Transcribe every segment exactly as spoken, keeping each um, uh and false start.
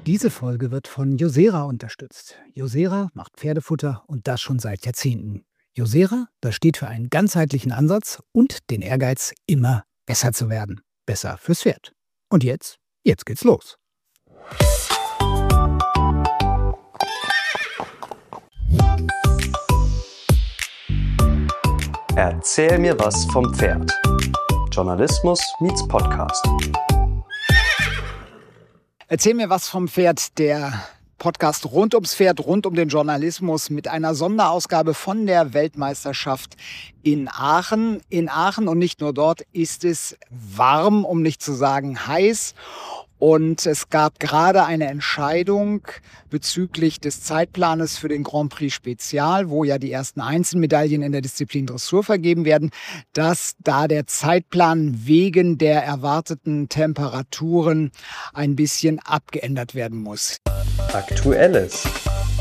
Diese Folge wird von Josera unterstützt. Josera macht Pferdefutter und das schon seit Jahrzehnten. Josera, das steht für einen ganzheitlichen Ansatz und den Ehrgeiz, immer besser zu werden. Besser fürs Pferd. Und jetzt, jetzt geht's los. Erzähl mir was vom Pferd. Journalismus meets Podcast. Erzähl mir was vom Pferd, der Podcast rund ums Pferd, rund um den Journalismus mit einer Sonderausgabe von der Weltmeisterschaft in Aachen. In Aachen und nicht nur dort ist es warm, um nicht zu sagen heiß. Und es gab gerade eine Entscheidung bezüglich des Zeitplanes für den Grand Prix Spezial, wo ja die ersten Einzelmedaillen in der Disziplin Dressur vergeben werden, dass da der Zeitplan wegen der erwarteten Temperaturen ein bisschen abgeändert werden muss. Aktuelles.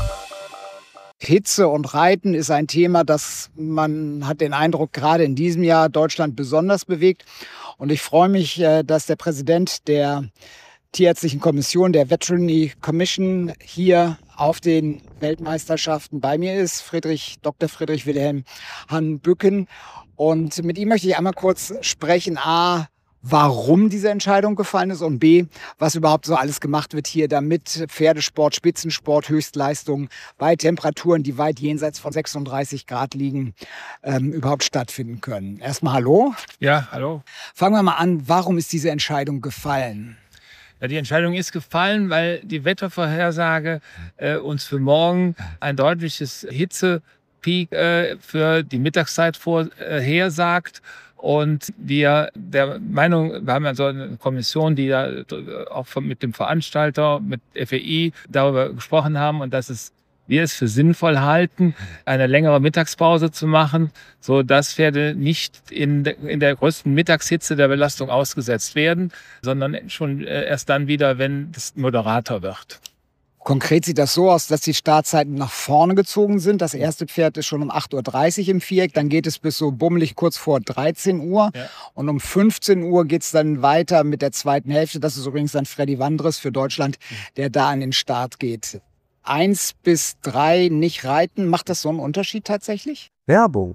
Hitze und Reiten ist ein Thema, das man hat den Eindruck, gerade in diesem Jahr Deutschland besonders bewegt. Und ich freue mich, dass der Präsident der Tierärztlichen Kommission, der Veterinary Commission, hier auf den Weltmeisterschaften bei mir ist, Friedrich, Doktor Friedrich Wilhelm Hahn-Bücken. Und mit ihm möchte ich einmal kurz sprechen, a, warum diese Entscheidung gefallen ist und b, was überhaupt so alles gemacht wird hier, damit Pferdesport, Spitzensport, Höchstleistungen bei Temperaturen, die weit jenseits von sechsunddreißig Grad liegen, ähm, überhaupt stattfinden können. Erstmal hallo. Ja, hallo. Fangen wir mal an, warum ist diese Entscheidung gefallen? Ja, die Entscheidung ist gefallen, weil die Wettervorhersage äh, uns für morgen ein deutliches Hitzepeak äh, für die Mittagszeit vorhersagt. Und wir der Meinung, wir haben ja so eine Kommission, die da auch mit dem Veranstalter, mit F E I darüber gesprochen haben und dass es wir es für sinnvoll halten, eine längere Mittagspause zu machen, so dass Pferde nicht in, de, in der größten Mittagshitze der Belastung ausgesetzt werden, sondern schon erst dann wieder, wenn es moderater wird. Konkret sieht das so aus, dass die Startzeiten nach vorne gezogen sind. Das erste Pferd ist schon um acht Uhr dreißig im Viereck, dann geht es bis so bummelig kurz vor dreizehn Uhr. Ja. Und um fünfzehn Uhr geht es dann weiter mit der zweiten Hälfte. Das ist übrigens dann Freddy Wandres für Deutschland, der da an den Start geht. Eins bis drei nicht reiten, macht das so einen Unterschied tatsächlich? Werbung.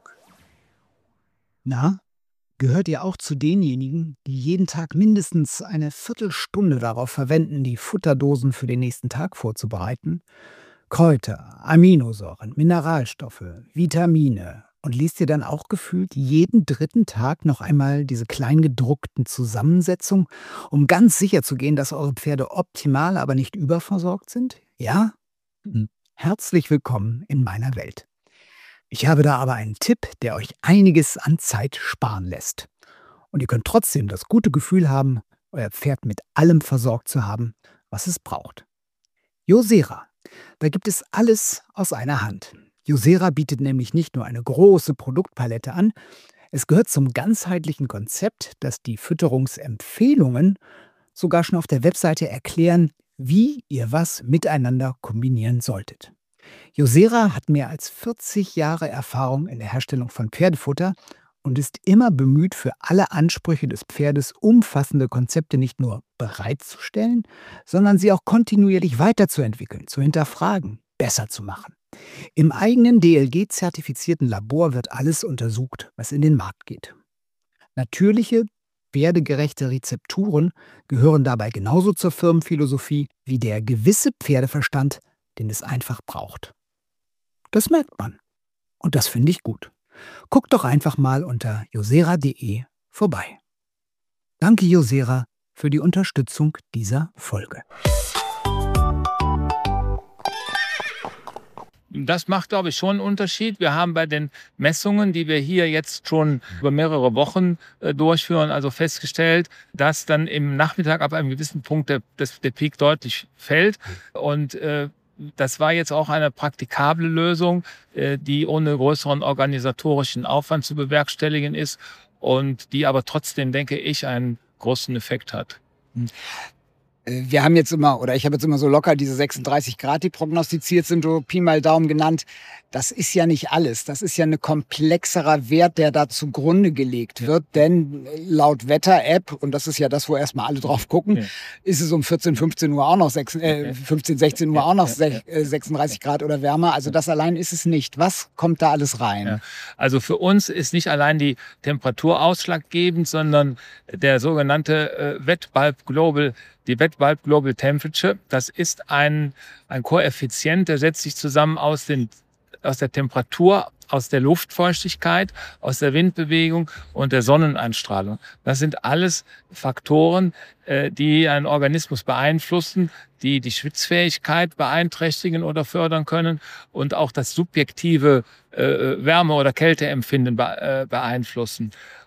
Na, gehört ihr auch zu denjenigen, die jeden Tag mindestens eine Viertelstunde darauf verwenden, die Futterdosen für den nächsten Tag vorzubereiten? Kräuter, Aminosäuren, Mineralstoffe, Vitamine. Und liest ihr dann auch gefühlt jeden dritten Tag noch einmal diese kleingedruckten Zusammensetzungen, um ganz sicher zu gehen, dass eure Pferde optimal, aber nicht überversorgt sind? Ja? Herzlich willkommen in meiner Welt. Ich habe da aber einen Tipp, der euch einiges an Zeit sparen lässt. Und ihr könnt trotzdem das gute Gefühl haben, euer Pferd mit allem versorgt zu haben, was es braucht. Josera. Da gibt es alles aus einer Hand. Josera bietet nämlich nicht nur eine große Produktpalette an, es gehört zum ganzheitlichen Konzept, das die Fütterungsempfehlungen sogar schon auf der Webseite erklären, wie ihr was miteinander kombinieren solltet. Josera hat mehr als vierzig Jahre Erfahrung in der Herstellung von Pferdefutter und ist immer bemüht, für alle Ansprüche des Pferdes umfassende Konzepte nicht nur bereitzustellen, sondern sie auch kontinuierlich weiterzuentwickeln, zu hinterfragen, besser zu machen. Im eigenen D L G-zertifizierten Labor wird alles untersucht, was in den Markt geht. Natürliche, pferdegerechte Rezepturen gehören dabei genauso zur Firmenphilosophie wie der gewisse Pferdeverstand, den es einfach braucht. Das merkt man. Und das finde ich gut. Guckt doch einfach mal unter josera punkt de vorbei. Danke Josera für die Unterstützung dieser Folge. Das macht, glaube ich, schon einen Unterschied. Wir haben bei den Messungen, die wir hier jetzt schon über mehrere Wochen äh, durchführen, also festgestellt, dass dann im Nachmittag ab einem gewissen Punkt der, des, der Peak deutlich fällt. Und äh, das war jetzt auch eine praktikable Lösung, äh, die ohne größeren organisatorischen Aufwand zu bewerkstelligen ist und die aber trotzdem, denke ich, einen großen Effekt hat. Wir haben jetzt immer, oder ich habe jetzt immer so locker diese sechsunddreißig Grad, die prognostiziert sind, so Pi mal Daumen genannt. Das ist ja nicht alles. Das ist ja ein komplexerer Wert, der da zugrunde gelegt wird. Denn laut Wetter-App, und das ist ja das, wo erstmal alle drauf gucken, ja. ist es um vierzehn, fünfzehn Uhr auch noch, sechs, äh, fünfzehn, sechzehn Uhr auch noch sechsunddreißig Grad oder wärmer. Also das allein ist es nicht. Was kommt da alles rein? Ja. Also für uns ist nicht allein die Temperatur ausschlaggebend, sondern der sogenannte äh, Wet-Bulb Global Die Wet-Bulb Global Temperature, das ist ein, ein Koeffizient, der setzt sich zusammen aus, den, aus der Temperatur, aus der Luftfeuchtigkeit, aus der Windbewegung und der Sonneneinstrahlung. Das sind alles Faktoren, äh, die einen Organismus beeinflussen, die die Schwitzfähigkeit beeinträchtigen oder fördern können und auch das subjektive äh, Wärme- oder Kälteempfinden be äh, beeinflussen.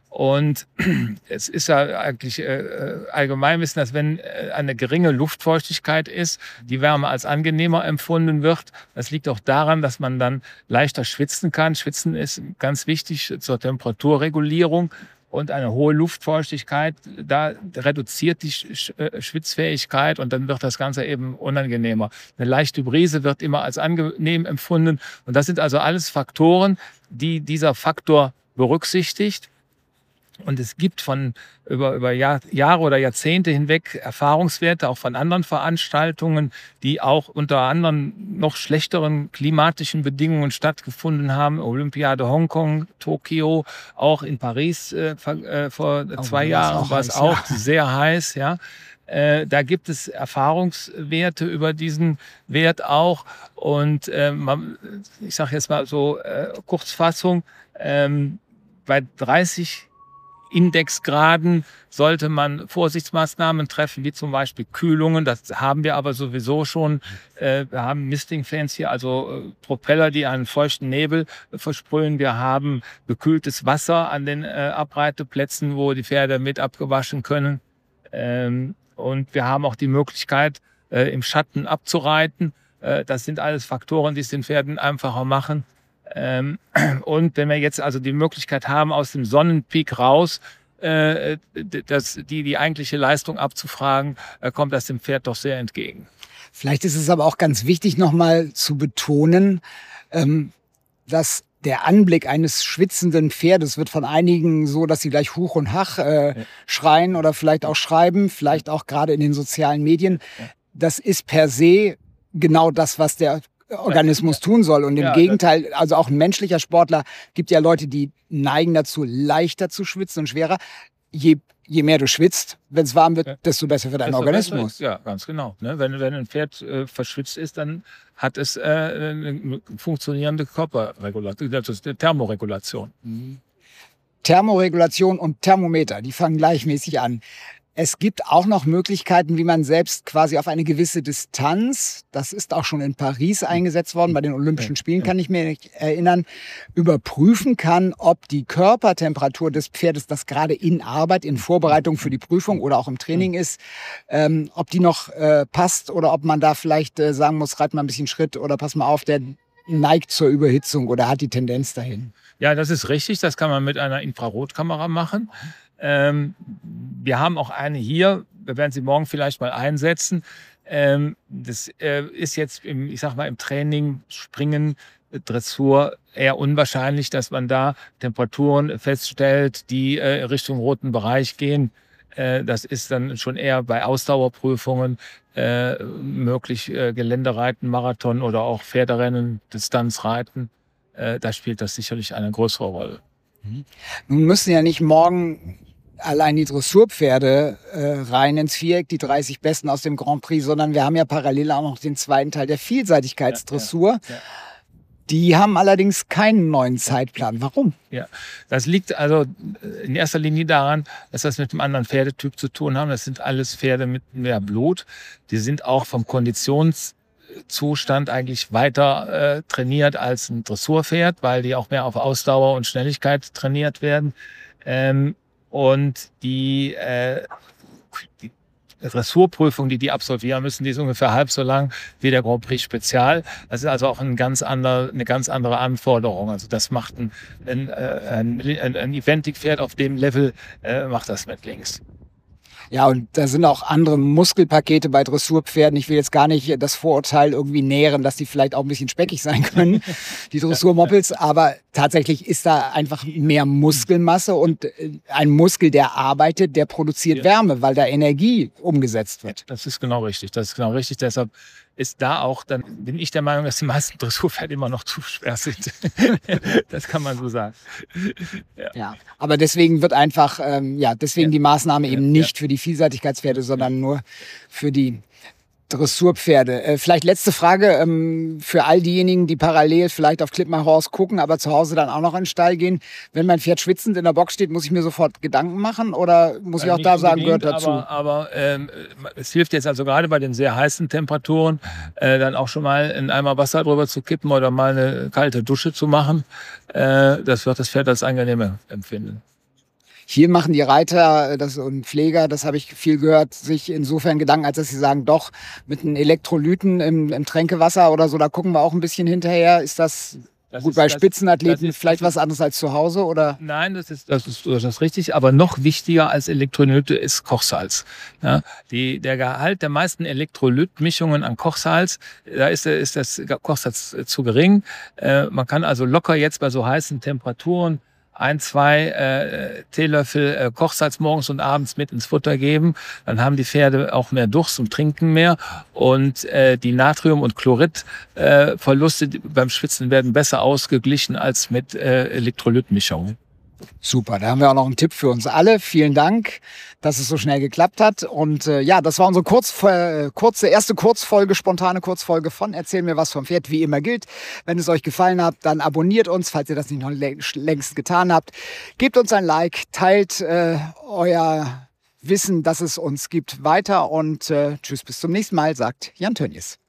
Und es ist ja eigentlich äh, Allgemeinwissen, dass wenn äh, eine geringe Luftfeuchtigkeit ist, die Wärme als angenehmer empfunden wird. Das liegt auch daran, dass man dann leichter schwitzen kann. Schwitzen ist ganz wichtig zur Temperaturregulierung. Und eine hohe Luftfeuchtigkeit, da reduziert die Sch äh, Schwitzfähigkeit und dann wird das Ganze eben unangenehmer. Eine leichte Brise wird immer als angenehm empfunden. Und das sind also alles Faktoren, die dieser Faktor berücksichtigt. Und es gibt von über, über Jahr, Jahre oder Jahrzehnte hinweg Erfahrungswerte auch von anderen Veranstaltungen, die auch unter anderen noch schlechteren klimatischen Bedingungen stattgefunden haben. Olympiade Hongkong, Tokio, auch in Paris äh, äh, vor oh, zwei Jahren war es auch ja. sehr heiß. Ja. Äh, da gibt es Erfahrungswerte über diesen Wert auch. Und äh, man, ich sage jetzt mal so äh, Kurzfassung, ähm, bei dreißig Indexgraden sollte man Vorsichtsmaßnahmen treffen, wie zum Beispiel Kühlungen. Das haben wir aber sowieso schon. Äh, wir haben Misting-Fans hier, also äh, Propeller, die einen feuchten Nebel äh, versprühen. Wir haben gekühltes Wasser an den äh, Abreiteplätzen, wo die Pferde mit abgewaschen können. Ähm, und wir haben auch die Möglichkeit, äh, im Schatten abzureiten. Äh, das sind alles Faktoren, die es den Pferden einfacher machen. Ähm, und wenn wir jetzt also die Möglichkeit haben, aus dem Sonnenpeak raus äh, das, die, die eigentliche Leistung abzufragen, äh, kommt das dem Pferd doch sehr entgegen. Vielleicht ist es aber auch ganz wichtig, nochmal zu betonen, ähm, dass der Anblick eines schwitzenden Pferdes wird von einigen so, dass sie gleich Huch und Hach äh, ja. schreien oder vielleicht auch schreiben, vielleicht auch gerade in den sozialen Medien. Ja. Das ist per se genau das, was der Organismus tun soll. Und im ja, Gegenteil, also auch ein menschlicher Sportler, gibt ja Leute, die neigen dazu, leichter zu schwitzen und schwerer. Je, je mehr du schwitzt, wenn es warm wird, desto besser für deinen desto Organismus. Besser, ja, ganz genau. Ne? Wenn, wenn ein Pferd äh, verschwitzt ist, dann hat es äh, eine funktionierende Körperregulation, das ist eine Thermoregulation. Mhm. Thermoregulation und Thermometer, die fangen gleichmäßig an. Es gibt auch noch Möglichkeiten, wie man selbst quasi auf eine gewisse Distanz, das ist auch schon in Paris eingesetzt worden, bei den Olympischen Spielen kann ich mich erinnern, überprüfen kann, ob die Körpertemperatur des Pferdes, das gerade in Arbeit, in Vorbereitung für die Prüfung oder auch im Training ist, ähm, ob die noch äh, passt oder ob man da vielleicht äh, sagen muss, reit mal ein bisschen Schritt oder pass mal auf, der neigt zur Überhitzung oder hat die Tendenz dahin. Ja, das ist richtig, das kann man mit einer Infrarotkamera machen. Ähm, wir haben auch eine hier, wir werden sie morgen vielleicht mal einsetzen. Ähm, das äh, ist jetzt im, ich sag mal, im Training, Springen, Dressur eher unwahrscheinlich, dass man da Temperaturen feststellt, die äh, Richtung roten Bereich gehen. Äh, das ist dann schon eher bei Ausdauerprüfungen äh, möglich, äh, Geländereiten, Marathon oder auch Pferderennen, Distanzreiten. Äh, da spielt das sicherlich eine größere Rolle. Nun müssen ja nicht morgen allein die Dressurpferde äh, rein ins Viereck, die dreißig Besten aus dem Grand Prix, sondern wir haben ja parallel auch noch den zweiten Teil der Vielseitigkeitsdressur. Ja, ja, ja. Die haben allerdings keinen neuen Zeitplan. Warum? Ja, das liegt also in erster Linie daran, dass das mit einem anderen Pferdetyp zu tun haben. Das sind alles Pferde mit mehr Blut. Die sind auch vom Konditionszustand eigentlich weiter äh, trainiert als ein Dressurpferd, weil die auch mehr auf Ausdauer und Schnelligkeit trainiert werden. Ähm, und die, äh, die Dressurprüfung, die die absolvieren müssen, die ist ungefähr halb so lang wie der Grand Prix Spezial. Das ist also auch ein ganz andere, eine ganz andere Anforderung. Also das macht ein, ein, ein, ein Eventing-Pferd auf dem Level, äh, macht das mit links. Ja, und da sind auch andere Muskelpakete bei Dressurpferden. Ich will jetzt gar nicht das Vorurteil irgendwie nähren, dass die vielleicht auch ein bisschen speckig sein können, die Dressurmoppels. Aber tatsächlich ist da einfach mehr Muskelmasse und ein Muskel, der arbeitet, der produziert Ja. Wärme, weil da Energie umgesetzt wird. Das ist genau richtig. Das ist genau richtig. Deshalb ist da auch, dann bin ich der Meinung, dass die meisten Dressurpferde immer noch zu schwer sind. Das kann man so sagen. Ja. Ja, aber deswegen wird einfach, ähm, ja, deswegen Ja. die Maßnahme eben Ja. nicht für die Vielseitigkeitspferde, sondern nur für die Dressurpferde. Äh, vielleicht letzte Frage ähm, für all diejenigen, die parallel vielleicht auf Clip My Horse gucken, aber zu Hause dann auch noch in den Stall gehen. Wenn mein Pferd schwitzend in der Box steht, muss ich mir sofort Gedanken machen oder muss ich auch Nicht da sagen, gehört unbedingt, dazu? Aber, aber ähm, es hilft jetzt also gerade bei den sehr heißen Temperaturen, äh, dann auch schon mal in Eimer Wasser drüber zu kippen oder mal eine kalte Dusche zu machen. Äh, das wird das Pferd als angenehmer empfinden. Hier machen die Reiter äh, das, und Pfleger, das habe ich viel gehört, sich insofern Gedanken, als dass sie sagen, doch, mit einem Elektrolyten im, im Tränkewasser oder so, da gucken wir auch ein bisschen hinterher. Ist das, Das gut ist- bei das- Spitzenathleten das ist- vielleicht was anderes als zu Hause? Oder? Nein, das ist, das ist, das ist richtig. Aber noch wichtiger als Elektrolyte ist Kochsalz. Ja, die, der Gehalt der meisten Elektrolytmischungen an Kochsalz, da ist, ist das Kochsalz zu gering. Äh, man kann also locker jetzt bei so heißen Temperaturen ein, zwei äh, Teelöffel äh, Kochsalz morgens und abends mit ins Futter geben. Dann haben die Pferde auch mehr Durst und trinken mehr. Und äh, die Natrium- und Chloridverluste äh, beim Schwitzen werden besser ausgeglichen als mit äh, Elektrolytmischungen. Super, da haben wir auch noch einen Tipp für uns alle. Vielen Dank, dass es so schnell geklappt hat. Und äh, ja, das war unsere kurz, äh, kurze erste Kurzfolge, spontane Kurzfolge von Erzähl mir was vom Pferd. Wie immer gilt, wenn es euch gefallen hat, dann abonniert uns, falls ihr das nicht noch längst getan habt. Gebt uns ein Like, teilt äh, euer Wissen, dass es uns gibt, weiter und äh, tschüss, bis zum nächsten Mal, sagt Jan Tönnies.